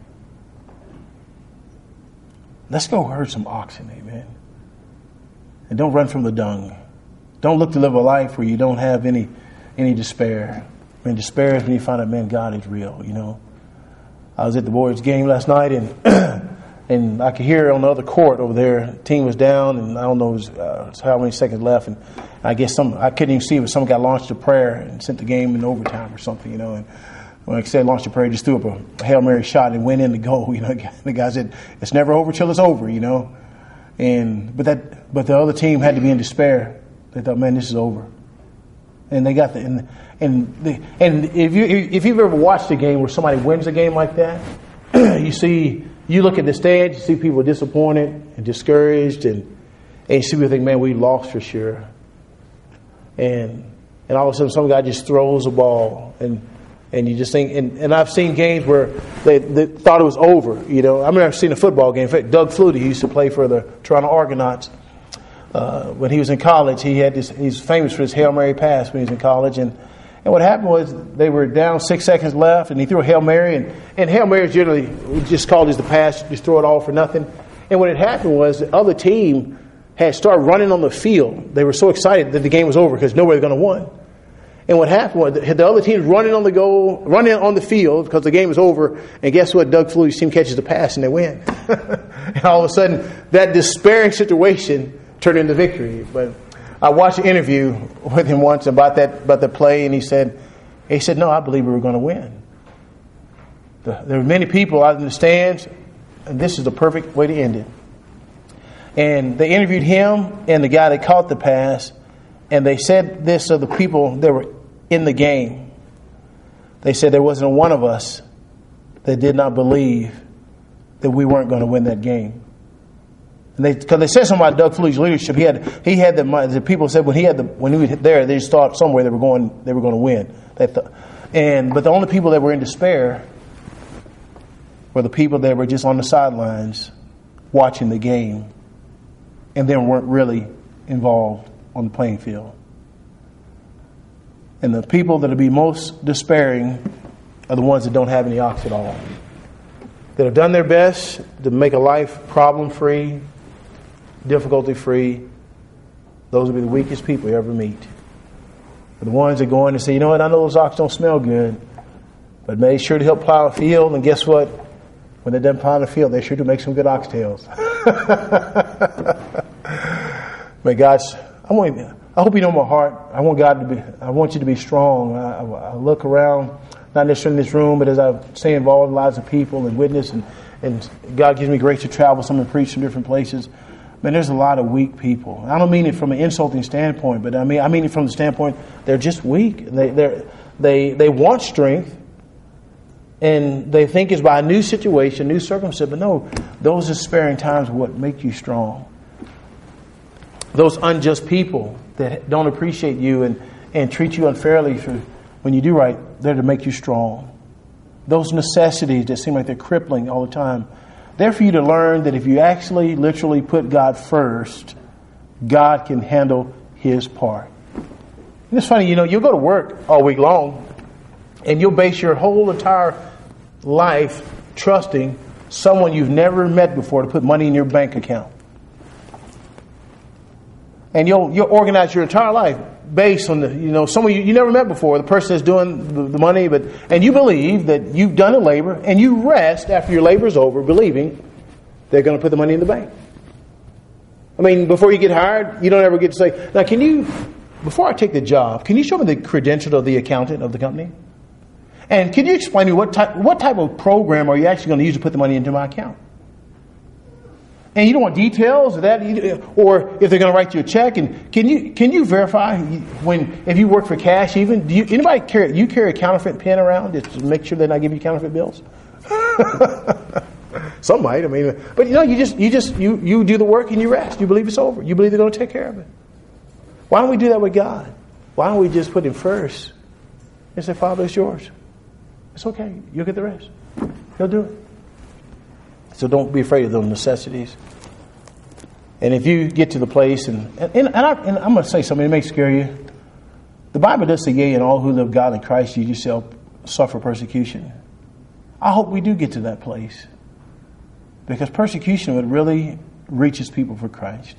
Let's go herd some oxen, amen. And don't run from the dung. Don't look to live a life where you don't have any despair. I mean, despair is when you find out, man, God is real, you know. I was at the boys' game last night, and I could hear on the other court over there, the team was down, and I don't know how many seconds left, and I guess I couldn't even see if someone got launched a prayer and sent the game in overtime or something, you know. And when I said launched a prayer, just threw up a Hail Mary shot and went in to go, you know. The guy said, it's never over till it's over, you know. But the other team had to be in despair. They thought, man, this is over. And they got and if you've ever watched a game where somebody wins a game like that, you look at the stands, you see people disappointed and discouraged, and you see people think, man, we lost for sure. And all of a sudden some guy just throws a ball and you just think, and I've seen games where they thought it was over, you know. I remember I've seen a football game. In fact, Doug Flutie, he used to play for the Toronto Argonauts. When he was in college, he's famous for his Hail Mary pass when he was in college. And what happened was they were down 6 seconds left, and he threw a Hail Mary. And Hail Mary is generally just called as the pass, just throw it all for nothing. And what had happened was the other team had started running on the field. They were so excited that the game was over because nobody was going to win. And what happened was the other team was running on the field because the game was over. And guess what? Doug Flutie's team catches the pass and they win. And all of a sudden, that despairing situation turned into victory. But I watched an interview with him once about the play, and he said, no, I believe we were going to win. There were many people out in the stands, and this is the perfect way to end it. And they interviewed him and the guy that caught the pass, and they said this to the people that were in the game. They said there wasn't one of us that did not believe that we weren't going to win that game. Because they said something about Doug Flutie's leadership. He had the people said when he was there, they just thought somewhere they were going to win. But the only people that were in despair were the people that were just on the sidelines watching the game, and then weren't really involved on the playing field. And the people that will be most despairing are the ones that don't have any ox at all, that have done their best to make a life problem-free, difficulty-free. Those will be the weakest people you ever meet. But the ones that go in and say, you know what, I know those ox don't smell good, but made sure to help plow a field, and guess what? When they're done plowing the field, they sure do make some good oxtails. But guys, I hope you know my heart. I want you to be strong. I look around, not necessarily in this room, but as I stay involved in the lives of people and witness, and God gives me grace to travel some and preach in different places. Man, there's a lot of weak people. I don't mean it from an insulting standpoint, but I mean it from the standpoint they're just weak. They want strength, and they think it's by a new situation, new circumstance. But no, those despairing times are what make you strong. Those unjust people that don't appreciate you and treat you unfairly when you do right, they're to make you strong. Those necessities that seem like they're crippling all the time, they're for you to learn that if you actually literally put God first, God can handle His part. And it's funny, you'll go to work all week long and you'll base your whole entire life trusting someone you've never met before to put money in your bank account. And you'll organize your entire life based on someone you never met before, the person that's doing the money, and you believe that you've done a labor, and you rest after your labor is over, believing they're going to put the money in the bank. I mean, before you get hired, you don't ever get to say, now before I take the job, can you show me the credentials of the accountant of the company? And can you explain to me what type of program are you actually going to use to put the money into my account? And you don't want details of that, or if they're going to write you a check. And can you verify if you work for cash? Even anybody carry a counterfeit pen around just to make sure they're not giving you counterfeit bills? Some might. I mean, but you do the work and you rest. You believe it's over. You believe they're going to take care of it. Why don't we do that with God? Why don't we just put Him first and say, Father, it's yours. It's okay. You'll get the rest. He'll do it. So don't be afraid of those necessities. And if you get to the place, and I'm going to say something that may scare you. The Bible does say, yea, and all who live God in Christ, you shall suffer persecution. I hope we do get to that place. Because persecution would really reaches people for Christ.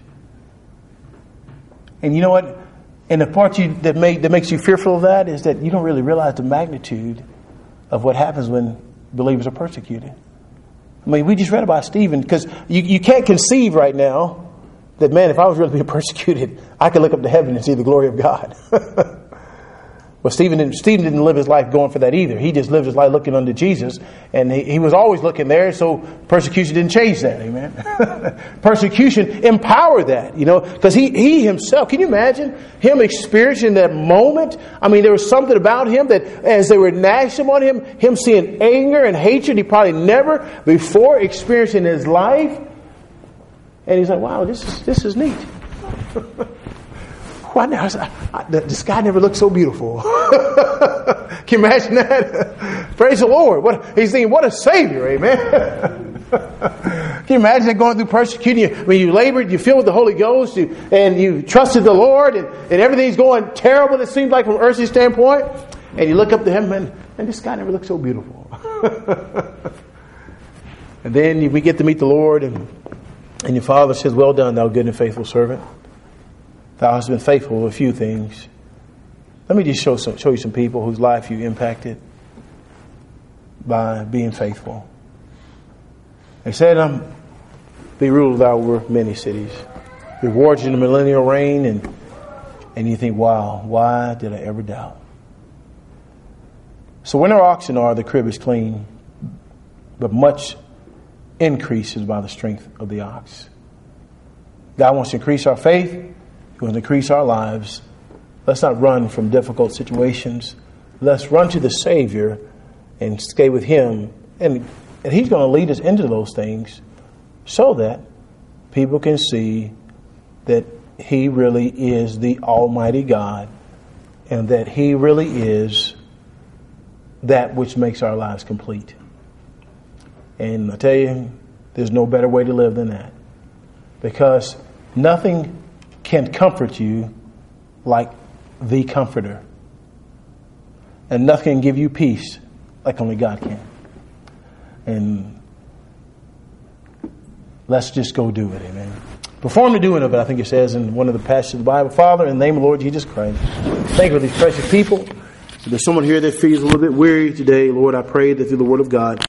And you know what? And the part that makes you fearful of that is that you don't really realize the magnitude of what happens when believers are persecuted. I mean, we just read about Stephen, because you can't conceive right now that, man, if I was really being persecuted, I could look up to heaven and see the glory of God. Well, Stephen didn't live his life going for that either. He just lived his life looking unto Jesus, and he was always looking there, so persecution didn't change that, amen? Persecution empowered that, because he himself, can you imagine him experiencing that moment? I mean, there was something about him that as they were gnashing on him seeing anger and hatred he probably never before experienced in his life. And he's like, wow, this is neat. Why now? The sky never looked so beautiful. Can you imagine that? Praise the Lord. He's thinking, what a Savior, amen. Can you imagine that going through persecuting you? When you labored, you filled with the Holy Ghost, and you trusted the Lord, and everything's going terrible, it seems like from an earthly standpoint, and you look up to Him, and this sky never looked so beautiful. And then we get to meet the Lord, and your Father says, well done, thou good and faithful servant. Thou hast been faithful with a few things. Let me just show you some people whose life you impacted by being faithful. They said, be ruled over many cities. Rewards in the millennial reign, and you think, wow, why did I ever doubt? So when our oxen are, the crib is clean, but much increases by the strength of the ox. God wants to increase our faith. He wants to increase our lives. Let's not run from difficult situations. Let's run to the Savior and stay with Him. And He's going to lead us into those things so that people can see that He really is the Almighty God, and that He really is that which makes our lives complete. And I tell you, there's no better way to live than that. Because nothing can comfort you like the Comforter. And nothing can give you peace like only God can. And let's just go do it, amen. Perform the doing of it, I think it says in one of the passages of the Bible. Father, in the name of the Lord Jesus Christ, thank you for these precious people. If there's someone here that feels a little bit weary today, Lord, I pray that through the Word of God,